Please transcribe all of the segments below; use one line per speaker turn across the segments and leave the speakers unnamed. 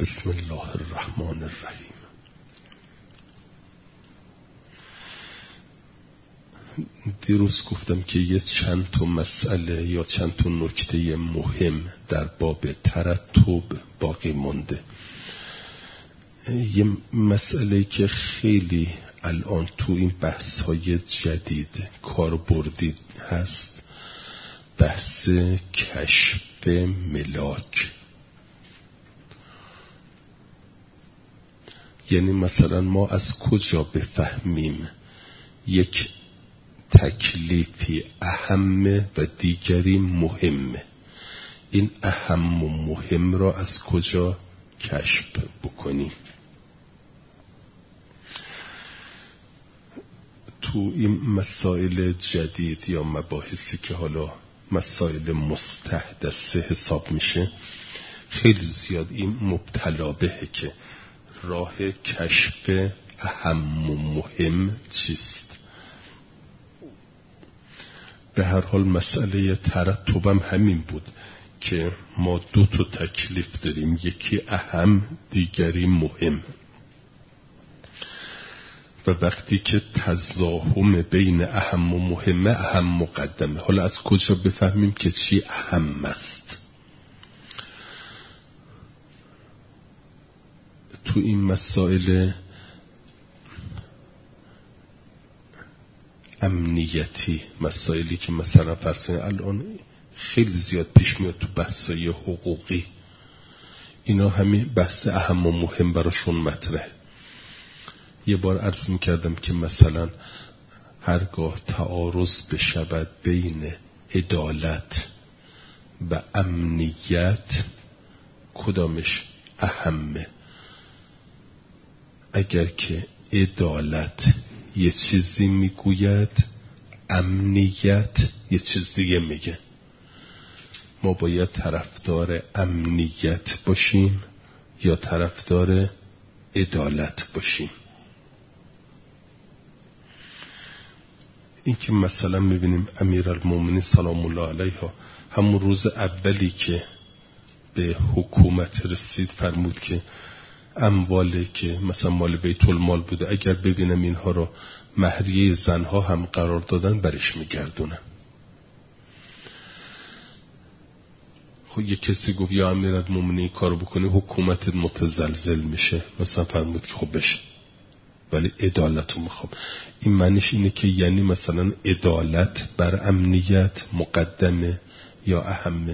بسم الله الرحمن الرحیم. دیروز گفتم که یه چند تا مسئله یا چند تا نکته مهم در باب ترتب باقی مونده. یه مسئله که خیلی الان تو این بحث‌های جدید کاربردی هست، بحث کشف ملاک. یعنی مثلا ما از کجا بفهمیم یک تکلیفی اهمه و دیگری مهمه؟ این اهم و مهم را از کجا کشف بکنیم؟ تو این مسائل جدید یا مباحثی که حالا مسائل مستحدثه حساب میشه، خیلی زیاد این مبتلا بهه که راه کشف اهم و مهم چیست. به هر حال مسئله ترتبم همین بود که ما دو تا تکلیف داریم، یکی اهم دیگری مهم، و وقتی که تزاحم بین اهم و مهمه، اهم مقدمه. حالا از کجا بفهمیم که چی اهم است؟ تو این مسائل امنیتی، مسائلی که مثلا فرضاً الان خیلی زیاد پیش میاد تو بحث‌های حقوقی، اینا همین بحث اهم و مهم براشون مطرحه. یه بار عرض میکردم که مثلا هرگاه تعارض بشود بین عدالت و امنیت، کدامش اهمه؟ اگر که عدالت یه چیزی میگوید، امنیت یه چیز دیگه میگه. ما باید طرفدار امنیت باشیم یا طرفدار عدالت باشیم؟ این که مثلا میبینیم امیرالمومنین سلام الله علیها همون روز اولی که به حکومت رسید فرمود که اموالی که مثلا مال بیت المال بوده، اگر ببینم اینها رو مهریه زنها هم قرار دادن، برش میگردونم. خب یک کسی گفت یا امیرالمومنین کارو بکنی حکومت متزلزل میشه، مثلا فرمود که خب بشه، ولی عدالت رو میخوام. این معنیش اینه که یعنی مثلا عدالت بر امنیت مقدمه یا اهمه؟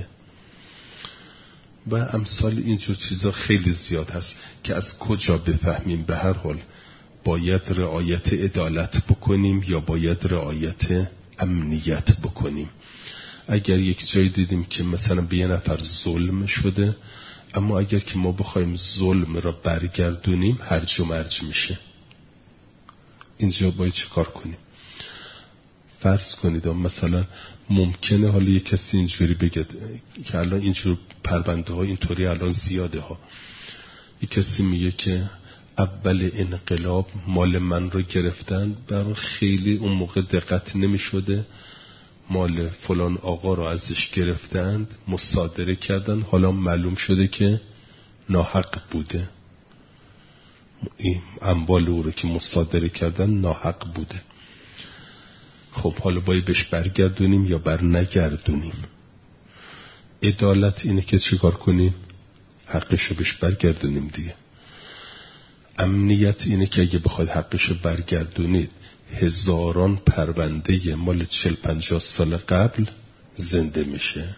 و امثال اینجور چیزا خیلی زیاد هست که از کجا بفهمیم. به هر حال باید رعایت عدالت بکنیم یا باید رعایت امنیت بکنیم. اگر یک جایی دیدیم که مثلا به یه نفر ظلم شده، اما اگر که ما بخوایم ظلم را برگردونیم، هرج و مرج میشه. اینجا باید چه کار کنیم؟ فرض کنید مثلا ممکنه حالا یک کسی اینجوری بگه که الان اینجور پرونده ها اینطوری الان زیاده ها، یک کسی میگه که اول انقلاب مال من رو گرفتن، برای خیلی اون موقع دقت نمی شده، مال فلان آقا رو ازش گرفتند، مصادره کردن، حالا معلوم شده که ناحق بوده، این اموال او رو که مصادره کردن ناحق بوده. خب حالا باید بهش برگردونیم یا بر نگردونیم؟ عدالت اینه که چیکار کنیم؟ حقشو بهش برگردونیم دیگه. امنیت اینه که اگه بخواید حقشو برگردونید، هزاران پرونده مال 40-50 سال قبل زنده میشه.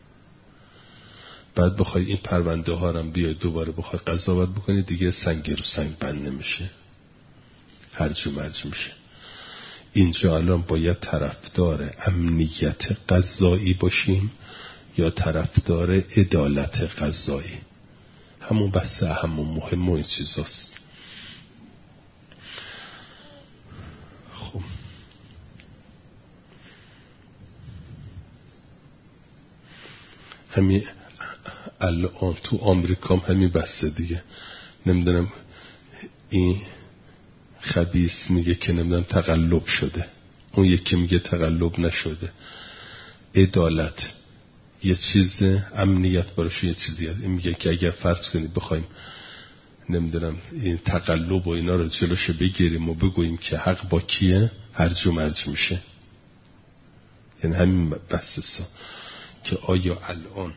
بعد بخواید این پرونده ها رو بیاید دوباره بخواید قضاوت بکنید، دیگه سنگ رو سنگ بند نمیشه، هرج و مرج میشه. اینجا الان باید طرفدار امنیت قضایی باشیم یا طرفدار عدالت قضایی؟ همون بحث اهم و مهم و این چیزاست. خب همین الان تو آمریکا همین بحث دیگه، نمیدونم این خبیث میگه که نمیدونم تقلب شده، اون یکی میگه تقلب نشده. عدالت یه چیز امنیت براش یه چیزی هست. این میگه که اگر فرض کنید بخوایم نمیدونم این تقلب و اینا رو جلوش بگیریم و بگوییم که حق با کیه، هرج و مرج میشه. یعنی همین بحثا که آیا الان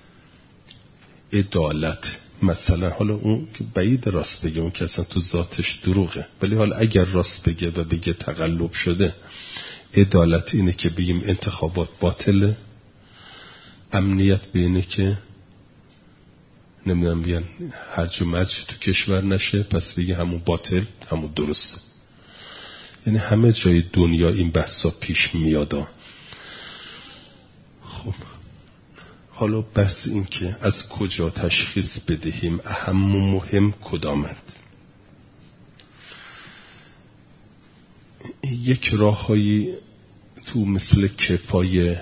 عدالت مثلا، حالا اون که بعید راست بگه، اون که اصلا تو ذاتش دروغه، ولی حالا اگر راست بگه و بگه تقلب شده، عدالت اینه که بگیم انتخابات باطله، امنیت به اینه که نمیدونم بیان هرج و مرج تو کشور نشه، پس بگه همون باطل همون درسته. یعنی همه جای دنیا این بحثا پیش میادا. خب حالا بس این که از کجا تشخیص بدهیم اهم و مهم کدامند. یک راههایی تو مثل کفایه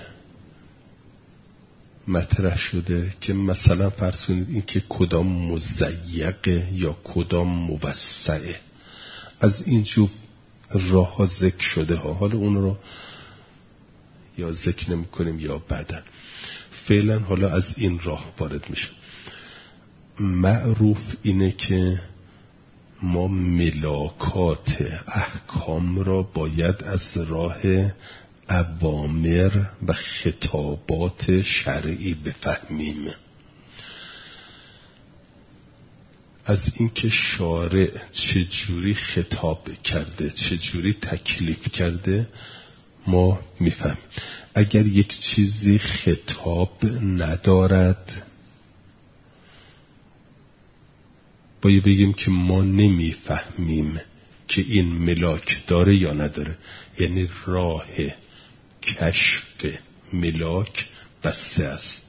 مطرح شده که مثلا فرض کنید این که کدام مضیقه یا کدام موسعه، از اینجور راه ها ذکر شده ها. حالا اون رو یا ذکر نمی کنیم یا بعدا، فعلا حالا از این راه وارد میشه. معروف اینه که ما ملاکات احکام را باید از راه اوامر و خطابات شرعی بفهمیم. از اینکه شارع چجوری خطاب کرده، چجوری تکلیف کرده ما میفهمیم. اگر یک چیزی خطاب ندارد باید بگیم که ما نمیفهمیم که این ملاک داره یا نداره. یعنی راه کشف ملاک بسته است.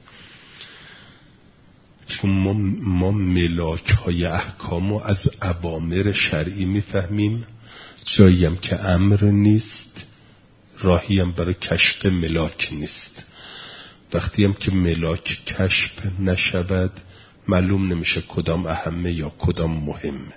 چون ما ملاک های احکام رو از اوامر شرعی میفهمیم، جایی هم که امر نیست راهی هم برای کشف ملاک نیست. وقتی هم که ملاک کشف نشود معلوم نمیشه کدام اهمه یا کدام مهمه.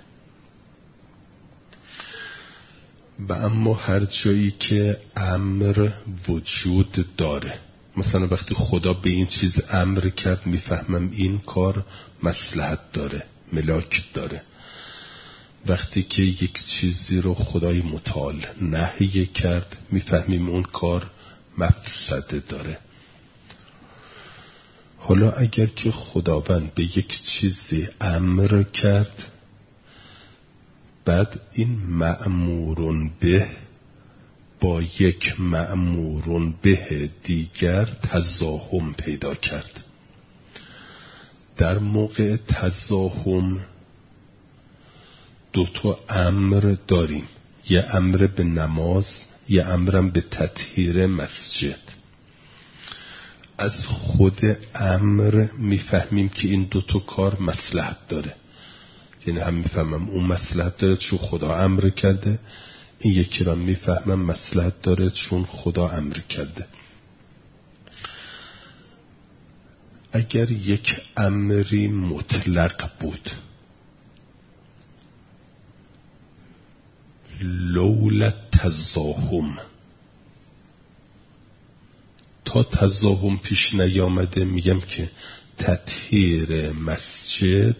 و اما هر جایی که امر وجود داره، مثلا وقتی خدا به این چیز امر کرد میفهمم این کار مصلحت داره، ملاک داره. وقتی که یک چیزی رو خدای متعال نهی کرد میفهمیم اون کار مفسده داره. حالا اگر که خداوند به یک چیزی امر کرد، بعد این مأمورون به با یک مأمورون به دیگر تزاحم پیدا کرد. در موقع تزاحم دو تا امر داریم، یه امر به نماز، یه امرم به تطهیر مسجد. از خود امر میفهمیم که این دو تا کار مصلحت داره. یعنی هم میفهمم اون مصلحت داره چون خدا امر کرده، این یکی را میفهمم مصلحت داره چون خدا امر کرده. اگر یک امری مطلق بود، لولا تزاحم، تا تزاحم پیش نیامده میگم که تطهیر مسجد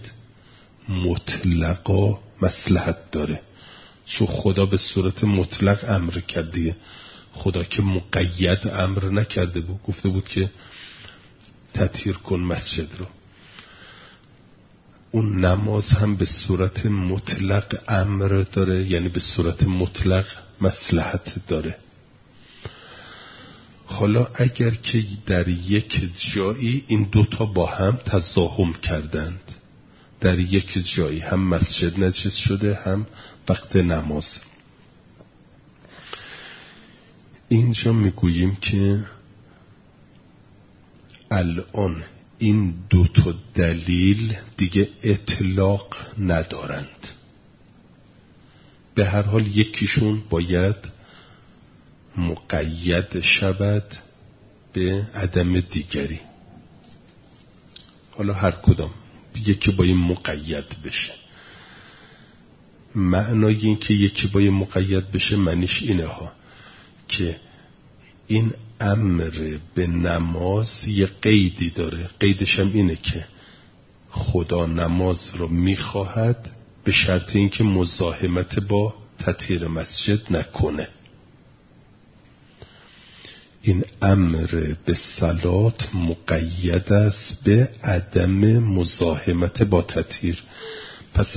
مطلقا مصلحت داره، چون خدا به صورت مطلق امر کرده. خدا که مقید امر نکرده بود، گفته بود که تطهیر کن مسجد رو. اون نماز هم به صورت مطلق امر داره، یعنی به صورت مطلق مصلحت داره. حالا اگر که در یک جایی این دوتا با هم تزاحم کردند، در یک جایی هم مسجد نجس شده هم وقت نماز، اینجا میگوییم که الان این دو تا دلیل دیگه اطلاق ندارند. به هر حال یکیشون باید مقید شود به عدم دیگری. حالا هر کدام یکی باید مقید بشه. معنای این که یکی باید مقید بشه معنیش اینه ها که این امر به نماز یه قیدی داره. قیدش هم اینه که خدا نماز رو میخواهد به شرط اینکه مزاحمت با تطهیر مسجد نکنه. این امر به صلات مقید است به عدم مزاحمت با تطهیر. پس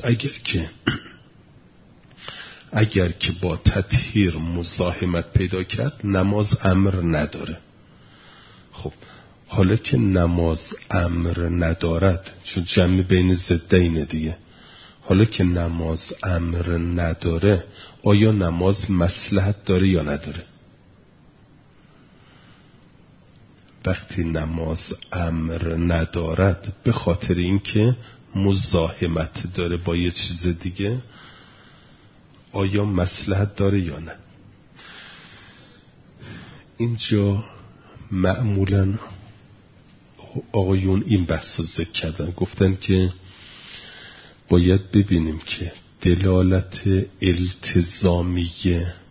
اگر که با تطهیر مزاحمت پیدا کرد نماز امر نداره. خب حالا که نماز امر ندارد، چون جمع بین ضدین دیگه، حالا که نماز امر نداره آیا نماز مصلحت داره یا نداره؟ وقتی نماز امر ندارد به خاطر اینکه مزاحمت داره با یه چیز دیگه، آیا مصلحت داره یا نه؟ اینجا معمولا آقایون این بحث رو ذکر کردن، گفتن که باید ببینیم که دلالت التزامیه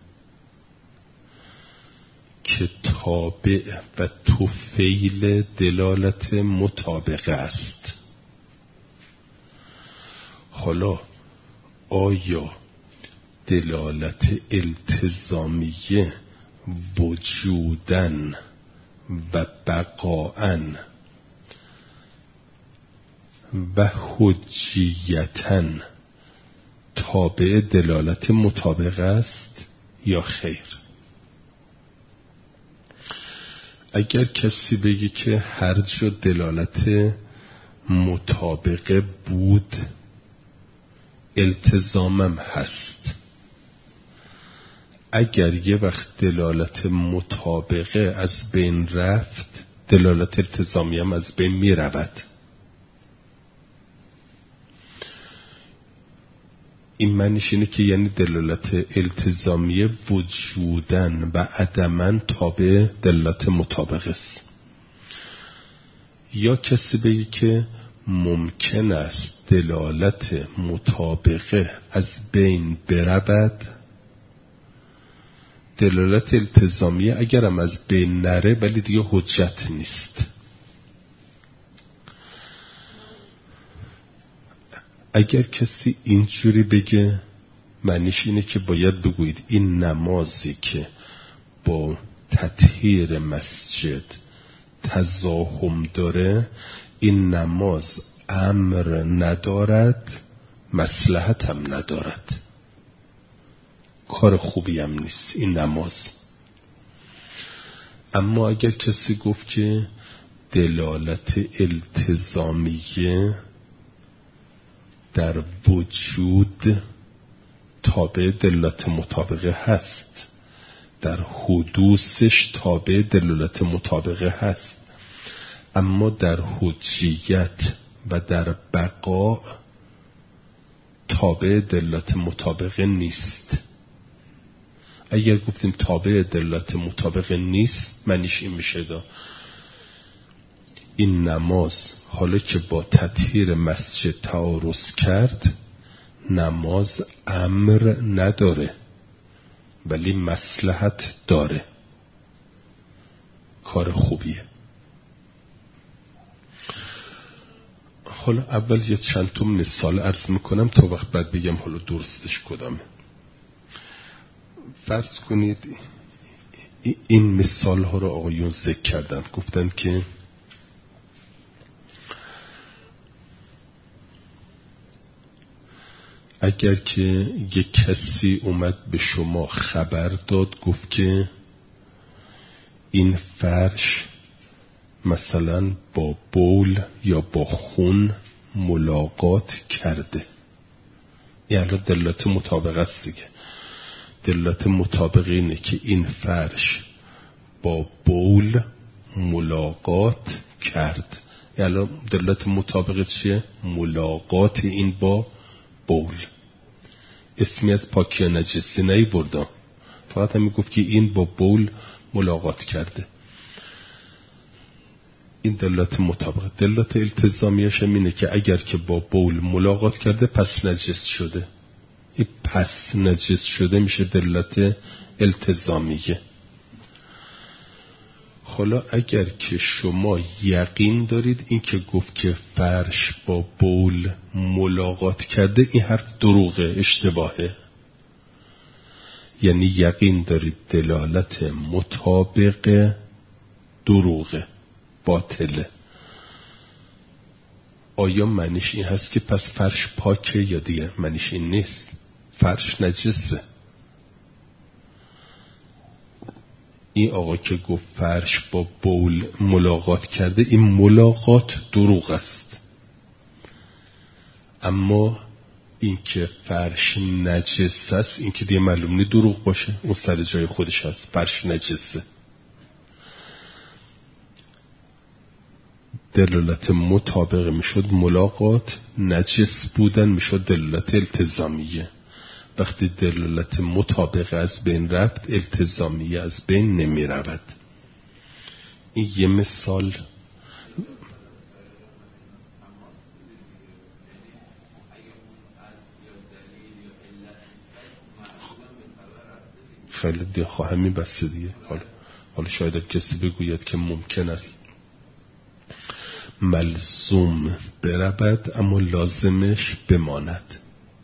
که تابع و طفیل دلالت مطابقه است. حالا آیا دلالت التزامیه وجودن و بقاءن و حجیتن تابع دلالت مطابقه است یا خیر؟ اگر کسی بگه که هر جا دلالت مطابقه بود التزامم هست، اگر یه وقت دلالت مطابقه از بین رفت دلالت التزامی هم از بین می رود. این معنیش اینه که یعنی دلالت التزامی وجودن و عدمن تابع دلالت مطابقه است. یا کسی بگه که ممکن است دلالت مطابقه از بین برود، دلالت التزامیه اگرم از بین نره ولی دیگه حجت نیست. اگر کسی اینجوری بگه معنیش اینه که باید بگویید این نمازی که با تطهیر مسجد تزاحم داره این نماز امر ندارد، مصلحت هم ندارد، کار خوبی هم نیست این نماز. اما اگر کسی گفت که دلالت التزامیه در وجود تابع دلالت مطابقه هست، در حدوثش تابع دلالت مطابقه هست، اما در حجیت و در بقا تابع دلالت مطابقه نیست. اگر گفتیم تابع دلالت مطابقه نیست معنیش این میشه این نماز حالا که با تطهیر مسجد تعارض کرد نماز امر نداره ولی مصلحت داره، کار خوبیه. حالا اول یه چند تا مثال عرض میکنم تا وقت بعد بگم حالا درستش کدامه. فرض کنید این مثال ها رو آقایون ذکر کردن، گفتن که اگر که یک کسی اومد به شما خبر داد گفت که این فرش مثلا با بول یا با خون ملاقات کرده، یعنی دلالت مطابقه است دیگه. دلالت مطابقه اینه که این فرش با بول ملاقات کرد، یعنی دلالت مطابقه چیه؟ ملاقات این با بول. اسمی از پاکی نجسی نهی بردم، فقط همی گفت که این با بول ملاقات کرده. این دلالت مطابقه. دلالت التزامیش هم اینه که اگر که با بول ملاقات کرده پس نجس شده. این پس نجس شده میشه دلالت التزامیه. حالا اگر که شما یقین دارید این که گفت که فرش با بول ملاقات کرده، این حرف دروغه، اشتباهه. یعنی یقین دارید دلالت مطابق دروغه، باطله. آیا معنیش این هست که پس فرش پاکه یا دیگه؟ معنیش این نیست. فرش نجسه. این آقا که گفت فرش با بول ملاقات کرده، این ملاقات دروغ است. اما این که فرش نجس است، این که دیگه معلوم نیست دروغ باشه، اون سر جای خودش هست. فرش نجسه. دلالت مطابق میشد ملاقات، نجس بودن میشد دلالت التزامیه. وقتی دلالت مطابق از بین رفت، التزامیه از بین نمی رود. این یه مثال. خیلی دیگه همین بسته دیگه. حالا شاید کسی بگوید که ممکن است ملزوم برود اما لازمش بماند.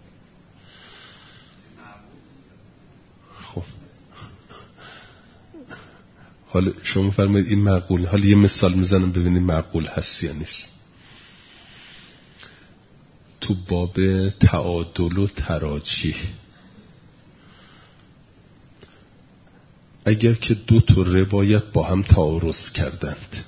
خب حالا شما فرمایید این معقول. حالا یه مثال میزنم ببینید معقول هست یا نیست. تو باب تعادل و تراجیح، اگر که دو تا روایت با هم تعارض کردند،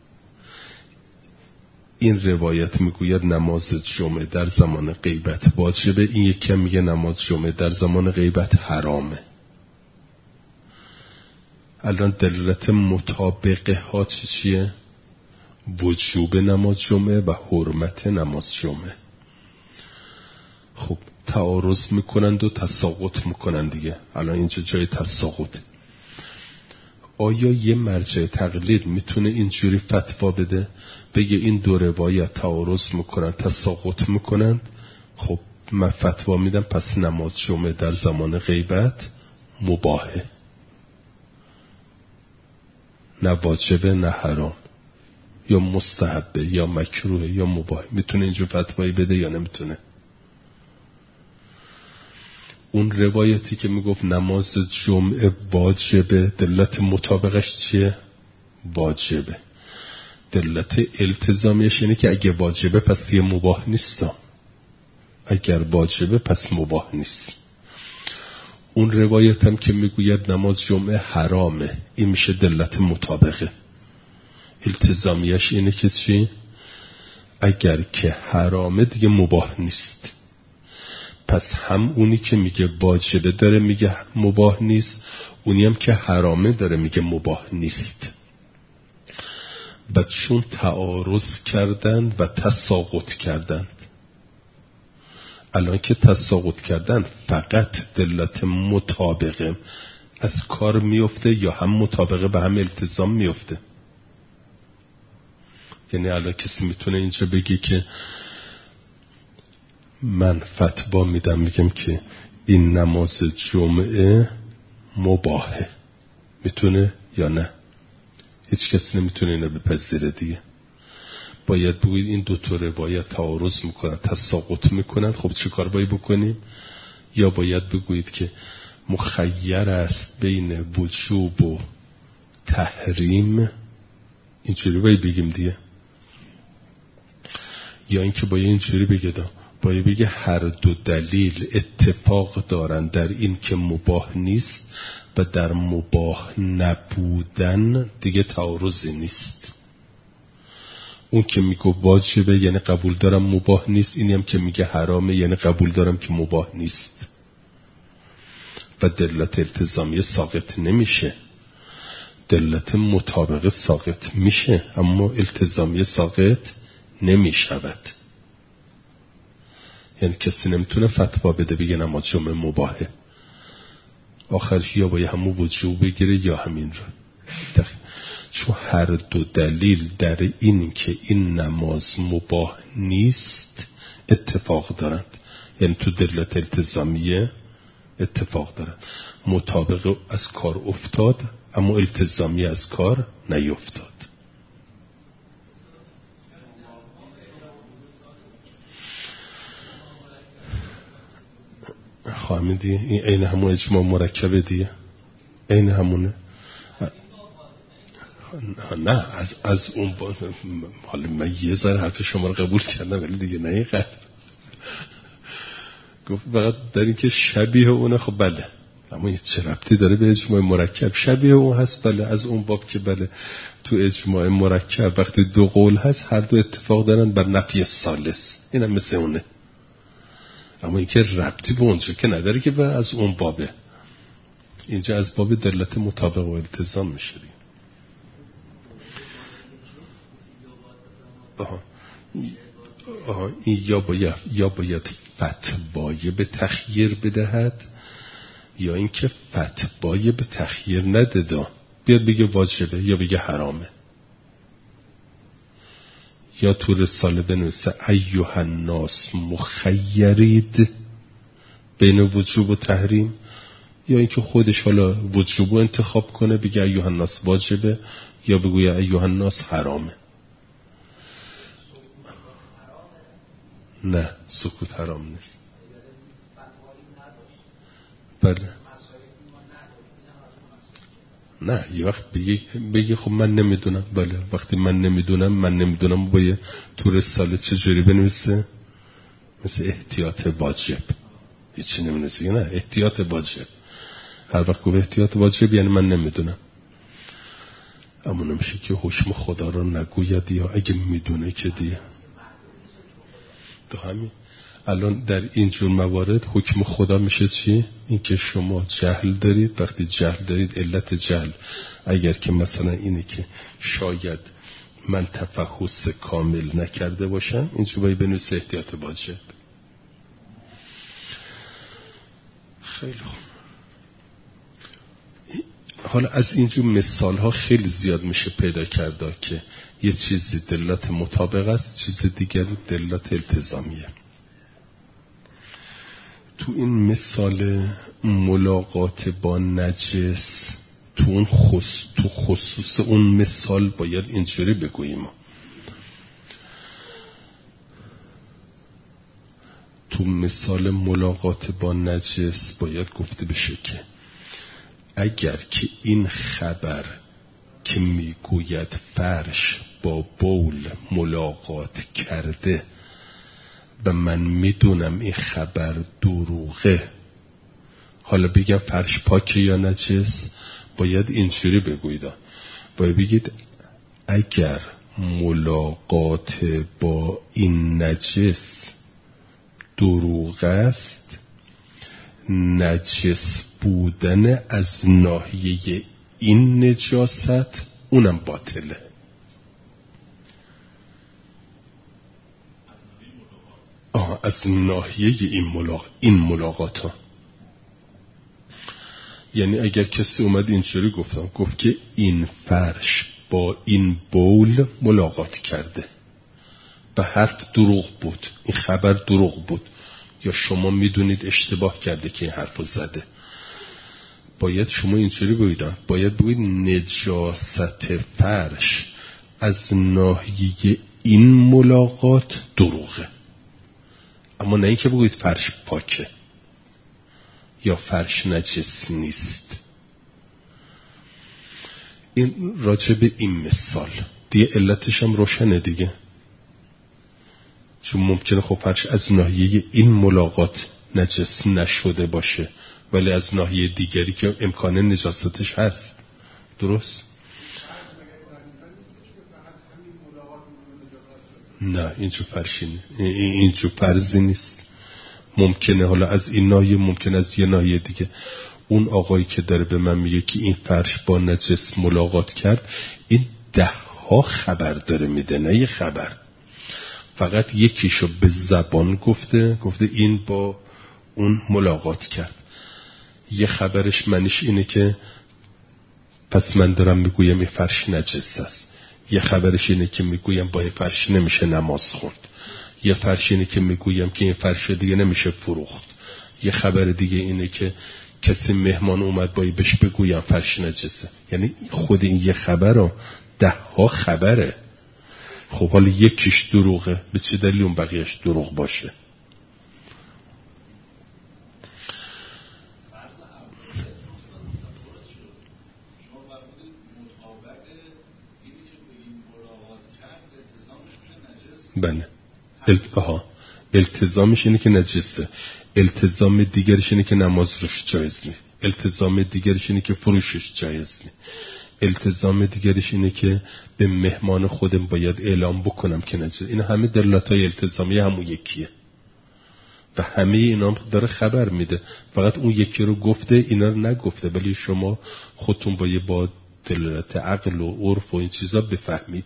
این روایت میگوید نماز جمعه در زمان غیبت واجبه، این یکی میگه نماز جمعه در زمان غیبت حرامه. الان دلالت مطابقه ها چیه؟ وجوب نماز جمعه و حرمت نماز جمعه. خب تعارض میکنند و تساقط میکنند دیگه. الان اینجا جای تساقط. آیا یه مرجع تقلید میتونه اینجوری فتوا بده بگه این دو روایت تعارض میکنن، تساقط میکنن، خب من فتوا میدم پس نماز جمعه در زمان غیبت مباهه، نه واجبه نه حرام، یا مستحبه یا مکروه یا مباهه؟ میتونه اینجور فتوایی بده یا نمیتونه؟ اون روایتی که میگفت نماز جمعه واجبه، دلالت مطابقش چیه؟ واجبه. دلالت التزامیش اینه که اگه واجبه پس یه مباح نیستا، اگر واجبه پس مباح نیست. اون روایت هم که میگوید نماز جمعه حرامه، این میشه دلالت مطابقه. التزامیش اینه که چی؟ اگر که حرامه دیگه مباح نیست. پس هم اونی که میگه واجبه داره میگه مباح نیست، اونی هم که حرامه داره میگه مباح نیست. و چون تعارض کردند و تساقط کردند، الان که تساقط کردند فقط دلالت مطابقه از کار میفته یا هم مطابقه به هم التزام میفته؟ یعنی الان کسی میتونه اینجا بگی که من فتوا میدم میگم که این نماز جمعه مباحه، میتونه یا نه؟ هیچ کسی نمیتونه اینو بپذیره دیگه. باید بگوید این دو تا روایت تعارض میکنن، تساقط میکنن، خب چه کار باید بکنیم؟ یا باید بگویید که مخیر است بین وجوب و تحریم، اینجوری باید بگیم دیگه. یا اینکه باید اینجوری بگیدم، باید بگه هر دو دلیل اتفاق دارن در این که مباح نیست و در مباح نبودن دیگه تعارضی نیست. اون که میگه واجبه یعنی قبول دارم مباح نیست، اینی هم که میگه حرامه یعنی قبول دارم که مباح نیست. و دلالت التزامیه ساقط نمیشه، دلالت مطابقه ساقط میشه اما التزامیه ساقط نمیشود. یعنی کسی نمیتونه فتوا بده بگه نماز جمعه مباحه، آخرش یا باید همون وجوب بگیره یا همین رو. چون هر دو دلیل در این که این نماز مباح نیست اتفاق دارند، یعنی تو دلالت التزامیه اتفاق دارن. مطابق از کار افتاد اما التزامی از کار نیفتاد. فهمیدی؟ این عین همون اجماع مرکبه دیگه، عین همونه. نه از اون حالا من یه ذره حرف شما رو قبول کردم ولی دیگه نه اینقدر. گفت فقط در این که شبیه اونه. خب بله، اما این چه ربطی داره به اجماع مرکب؟ شبیه اون هست بله، از اون باب که بله تو اجماع مرکب وقتی دو قول هست هر دو اتفاق دارن بر نفی ثالث، اینم مثل اونه. اما این که ربطی به اونجا که نداره که از اون بابه. اینجا از باب دلالت مطابق و التزام میشه دیگه. این یا باید فتوای به تخییر بدهد یا اینکه فتوای به تخییر نداده، بیاد بگه واجبه یا بگه حرامه. یا تو رساله بنویسه ایها الناس مخیرید بین وجوب و تحریم، یا اینکه خودش حالا وجوب رو انتخاب کنه بگه ایها الناس واجبه یا بگویه ایها الناس حرامه. نه سکوت حرام نیست. بله نه یه وقت بگی خب من نمیدونم. بله وقتی من نمیدونم باید تو رساله چجوری بنویسه؟ مثل احتیاط واجب هیچی نمی‌نویسه. نه احتیاط واجب، هر وقت گفت احتیاط واجب یعنی من نمیدونم. اما نمیشه که حکم خدا رو نگوید یا اگه میدونه که دیگه تو همین. الان در این جور موارد حکم خدا میشه چی؟ این که شما جهل دارید. وقتی جهل دارید، علت جهل اگر که مثلا اینه که شاید من تفحص کامل نکرده باشم، اینجور باید بنویس احتیاط واجب. خیلی خوب. حالا از اینجور مثال ها خیلی زیاد میشه پیدا کرده که یه چیزی دلالت مطابق است، چیز دیگر دلالت التزامیه. تو این مثال ملاقات با نجس، تو خصوص اون مثال باید اینجوری بگوییم. تو مثال ملاقات با نجس باید گفته بشه که اگر که این خبر که میگوید فرش با بول ملاقات کرده و من میدونم این خبر دروغه، حالا بگم فرش پاکه یا نجس، باید اینجوری بگوید. باید بگید اگر ملاقات با این نجس دروغ است، نجس بودن از ناحیه این نجاست اونم باطله. از ناحیه این ملاقات ها. یعنی اگر کسی اومد اینجوری گفت که این فرش با این بول ملاقات کرده و حرف دروغ بود، این خبر دروغ بود، یا شما میدونید اشتباه کرده که این حرفو زده، باید شما اینجوری بگید، باید بگید نجاست فرش از ناحیه این ملاقات دروغه. اما نه اینکه بگید فرش پاکه یا فرش نجس نیست. این راجع به این مثال دیگه علتش هم روشنه دیگه، چون ممکنه خب فرش از ناحیه این ملاقات نجس نشده باشه ولی از ناحیه دیگری که امکان نجاستش هست. درست؟ نه اینجور فرشی اینجور فرضی نیست. ممکنه حالا از این ناحیه، ممکنه از یه ناحیه دیگه. اون آقایی که داره به من میگه که این فرش با نجس ملاقات کرد، این 10 خبر داره میده، نه یه خبر. فقط یکیشو به زبان گفته این با اون ملاقات کرد. یه خبرش منش اینه که پس من دارم میگویم این فرش نجس است. یه خبرش اینه که میگویم با این فرش نمیشه نماز خوند. یه فرش اینه که میگویم که این فرش دیگه نمیشه فروخت. یه خبر دیگه اینه که کسی مهمان اومد بایی بهش بگویم فرش نجسه. یعنی خود این یه خبر رو 10 خبره. خب حالا یکیش دروغه، به چه دلیل اون بقیهش دروغ باشه؟ بله. التزامش اینه که نجسه. التزام دیگرش اینه که نماز روش جایز نیست. التزام دیگرش اینه که فروشش جایز نیست. التزام دیگرش اینه که به مهمان خودم باید اعلام بکنم که نجسه. این همه دلالت‌های التزامی همون یکیه و همه اینا داره خبر میده. فقط اون یکی رو گفته، اینا رو نگفته، ولی شما خودتون با دلالت عقل و عرف و این چیزا بفهمید.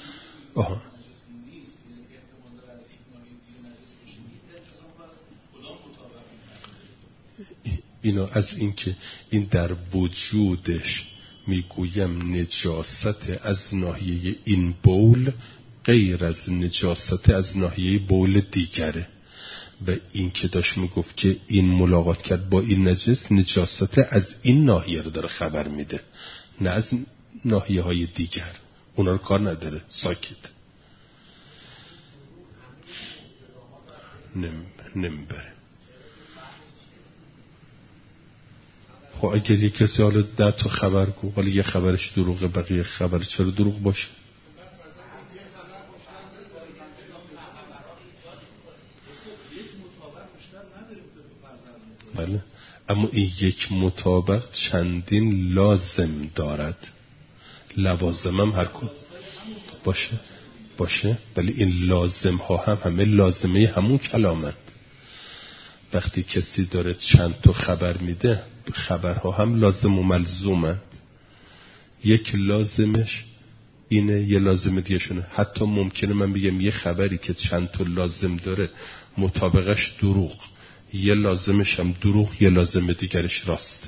اینو از این که این در وجودش میگویم نجاست از ناحیه این بول غیر از نجاست از ناحیه بول دیگره و این که داشت میگفت که این ملاقات کرد با این نجاست از این ناحیه رو داره خبر میده، نه از ناحیه های دیگر. اونا رو کار نداره، ساکت نمیبره. خب اگر یک کسی حالا 10 تا خبر گو، حالا یه خبرش دروغه، بقیه خبر چرا دروغ باشه؟ بله، اما این یک مطابق چندین لازم دارد. لوازم هم هر کن باشه ولی این لازم ها هم همه لازمه همون کلامند. وقتی کسی داره چند تا خبر میده، خبرها هم لازم و ملزومند. یک لازمش اینه، یه لازم دیگه شونه. حتی ممکنه من بگم یه خبری که چند تا لازم داره مطابقش دروغ، یه لازمش هم دروغ، یه لازم دیگرش راسته.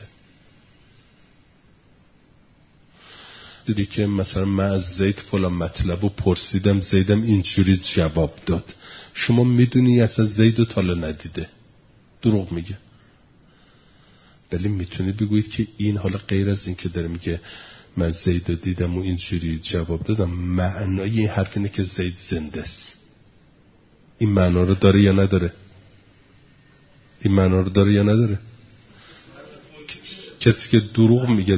دیدی که مثلا من از زید فلان مطلب رو پرسیدم، زیدم اینجوری جواب داد. شما میدونی اصلا زید رو تالا ندیده، دروغ میگه. ولی میتونی بگویید که این حالا غیر از این که داره میگه من زید رو دیدم و اینجوری جواب دادم، معنای این حرف اینه که زید زنده است. این معنا رو داره یا نداره؟ این معنا رو داره یا نداره؟ کسی که دروغ میگه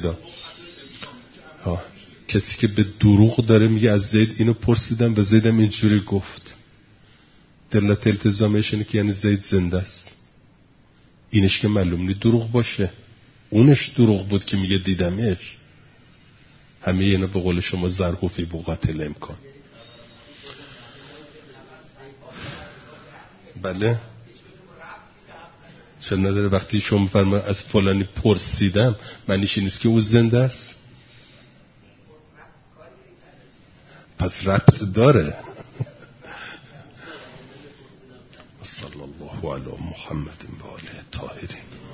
کسی که به دروغ داره میگه از زید اینو پرسیدم و زیدم اینجوری گفت، دلالت التزامش اینه که یعنی زید زنده است. اینش که معلوم نیست دروغ باشه، اونش دروغ بود که میگه دیدمش. همه اینا به قول شما ظرفی بوقت الامکان. بله چرا نداره؟ وقتی شما فرما از فلانی پرسیدم، معنیش نیست که او زنده است؟ پس ربط داره. صلی الله علی محمد و آله الطاهرین.